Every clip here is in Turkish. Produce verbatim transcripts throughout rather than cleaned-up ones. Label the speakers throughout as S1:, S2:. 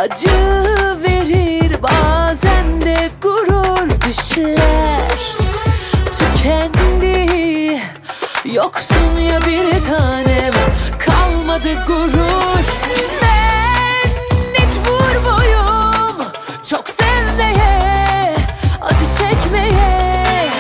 S1: acı verir, bazen de gurur düşler. Tükendi, yoksun ya bir tanem, kalmadı gurur. Ben mecbur muyum çok sevmeye, acı çekmeye?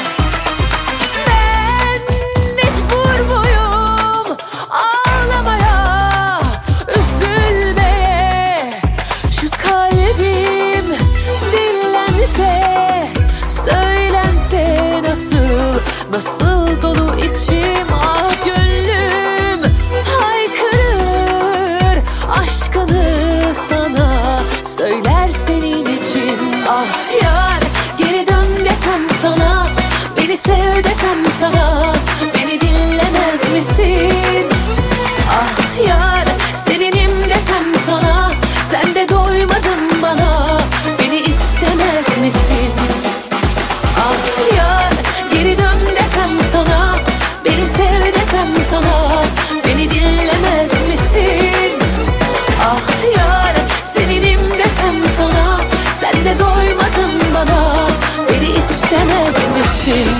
S1: Ben mecbur muyum ağlamaya, üzülmeye? Şu kalbim dillense, söylense nasıl, nasıl dolu içim, ah gönlüm haykırır aşkını sana, söyler senin için. Ah yar, geri dön desem sana, beni sev desem sana, beni dinlemez misin? Ah yar, seninim desem sana, sen de doymadın bana, beni istemez misin? Ah yar, geri dön desem sana, beni sev desem sana, beni dinlemez misin? Ah yar, seninim desem sana, sen de doymadın bana, beni istemez misin?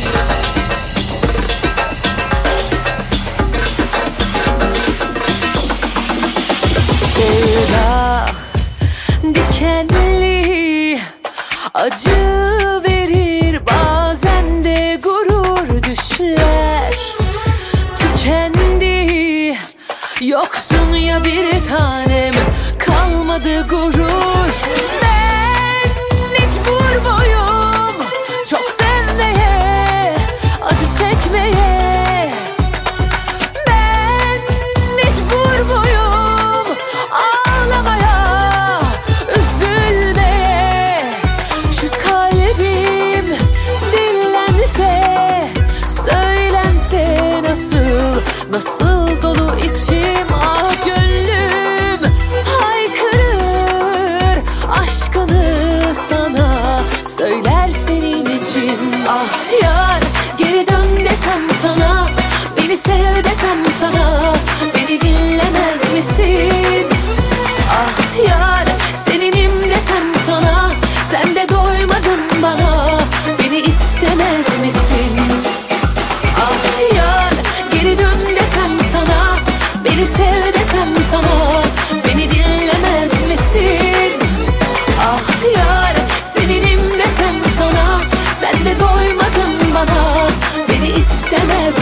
S1: Sevda dikenli, acı verir, bazen de gurur düşler. Tükendi, yoksun ya bir tanem, kalmadı gurur. Ben mecbur muyum çok sevmeye, acı çekmeye? Ben mecbur muyum ağlamaya, üzülmeye? Şu kalbim dillense, söylense nasıl, nasıl dolu içim, ah gönlüm haykırır aşkını sana, söyler senin için. Ah yar, geri dön desem sana, beni sev desem sana, beni dinlemez misin? Ah yar, seninim desem sana, sen de doymadın bana, beni istemez misin? Ah yar, geri dön desem sana, beni sev desem sana, beni dinlemez misin? Ah yar, seninim desem sana, sen de doymadın bana, beni istemez